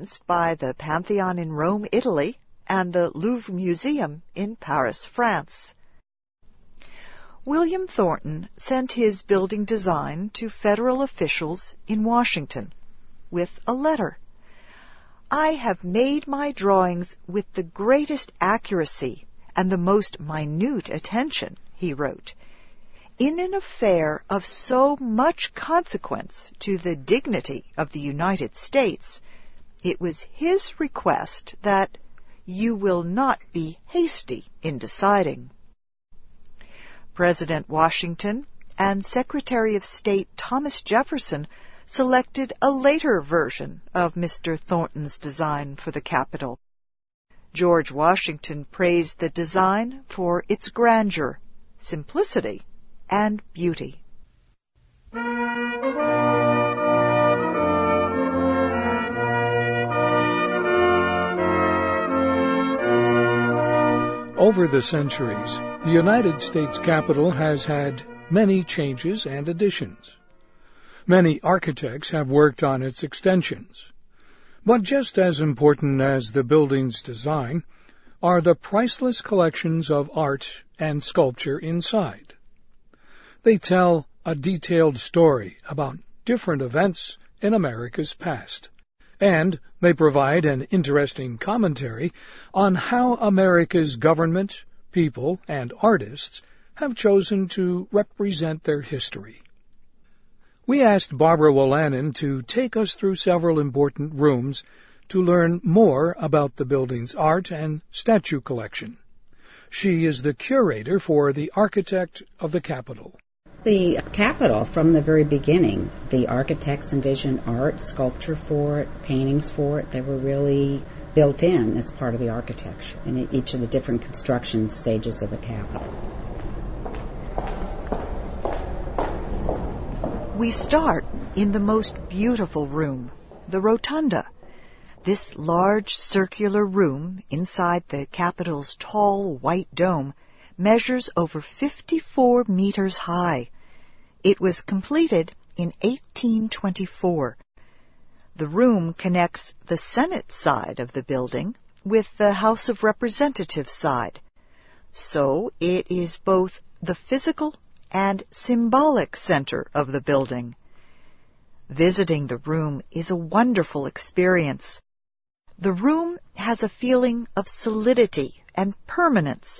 influenced by the Pantheon in Rome, Italy, and the Louvre Museum in Paris, France. William Thornton sent his building design to federal officials in Washington with a letter. "I have made my drawings with the greatest accuracy and the most minute attention," he wrote, "in an affair of so much consequence to the dignity of the United States. It was his request that you will not be hasty in deciding." President Washington and Secretary of State Thomas Jefferson selected a later version of Mr. Thornton's design for the Capitol. George Washington praised the design for its grandeur, simplicity, and beauty. Over the centuries, the United States Capitol has had many changes and additions. Many architects have worked on its extensions. But just as important as the building's design are the priceless collections of art and sculpture inside. They tell a detailed story about different events in America's past, and they provide an interesting commentary on how America's government, people, and artists have chosen to represent their history. We asked Barbara Wolanin to take us through several important rooms to learn more about the building's art and statue collection. She is the curator for the architect of the Capitol. The Capitol, from the very beginning, the architects envisioned art, sculpture for it, paintings for it. They were really built in as part of the architecture in each of the different construction stages of the Capitol. We start in the most beautiful room, the Rotunda. This large circular room inside the Capitol's tall white dome measures over 54 meters high. It was completed in 1824. The room connects the Senate side of the building with the House of Representatives side. So it is both the physical and symbolic center of the building. Visiting the room is a wonderful experience. The room has a feeling of solidity and permanence